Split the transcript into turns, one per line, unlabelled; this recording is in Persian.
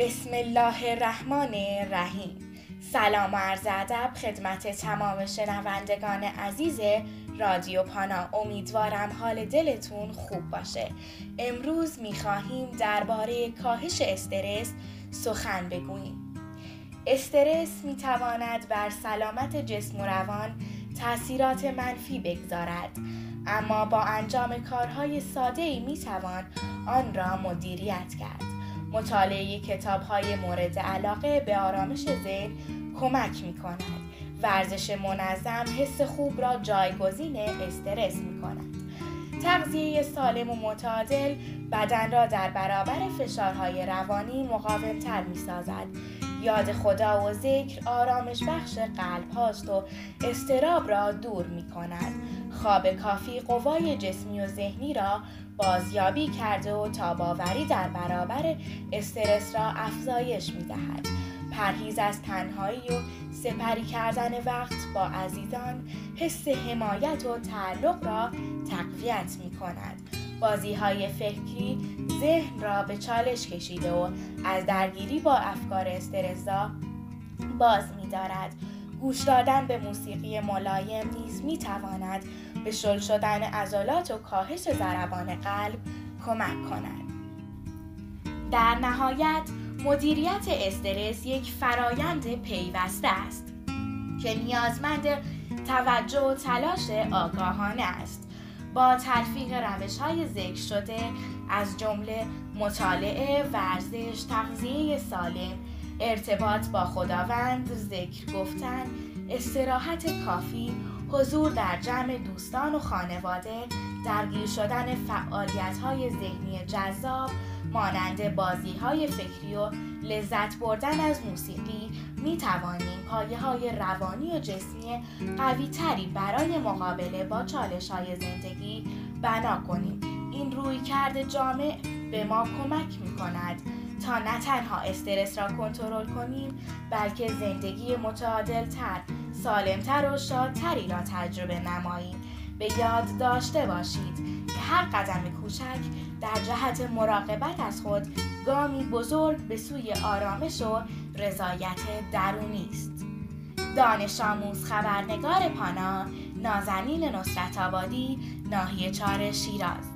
بسم الله الرحمن الرحیم. سلام و عرض ادب خدمت تمام شنوندگان عزیز رادیو پانا. امیدوارم حال دلتون خوب باشه. امروز میخواهیم درباره کاهش استرس سخن بگوییم. استرس میتواند بر سلامت جسم و روان تأثیرات منفی بگذارد، اما با انجام کارهای ساده‌ای میتوان آن را مدیریت کرد. مطالعه کتاب‌های مورد علاقه به آرامش ذهن کمک می‌کند. ورزش منظم حس خوب را جایگزین استرس می‌کند. تغذیه سالم و متعادل بدن را در برابر فشارهای روانی مقاوم‌تر می‌سازد. یاد خدا و ذکر آرامش بخش قلب هاست و اضطراب را دور می‌کند. خواب کافی قوای جسمی و ذهنی را بازیابی کرده و تاب‌آوری در برابر استرس را افزایش می‌دهد. پرهیز از تنهایی و سپری کردن وقت با عزیزان حس حمایت و تعلق را تقویت می‌کند. بازی‌های فکری ذهن را به چالش کشیده و از درگیری با افکار استرس‌زا باز می‌دارد. گوش دادن به موسیقی ملایم نیز می‌تواند به شل شدن عضلات و کاهش ضربان قلب کمک کند. در نهایت مدیریت استرس یک فرایند پیوسته است که نیازمند توجه و تلاش آگاهانه است. با تلفیق روش‌های ذکر شده از جمله مطالعه، ورزش، تغذیه سالم، ارتباط با خداوند، ذکر گفتن، استراحت کافی، حضور در جمع دوستان و خانواده، درگیر شدن فعالیت‌های ذهنی جذاب مانند بازی‌های فکری و لذت بردن از موسیقی می‌توانیم پایه‌های روانی و جسمی قوی‌تری برای مقابله با چالش‌های زندگی بنا کنیم. این رویکرد جامع به ما کمک می‌کند تا نه تنها استرس را کنترل کنیم، بلکه زندگی متعادل‌تر، سالم‌تر و شادتری را تجربه نماییم. به یاد داشته باشید که هر قدم کوچک در جهت مراقبت از خود گامی بزرگ به سوی آرامش و رضایت درونی است. دانش آموز خبرنگار پانا، نازنین نصرت آبادی، ناحیه 4 شیراز.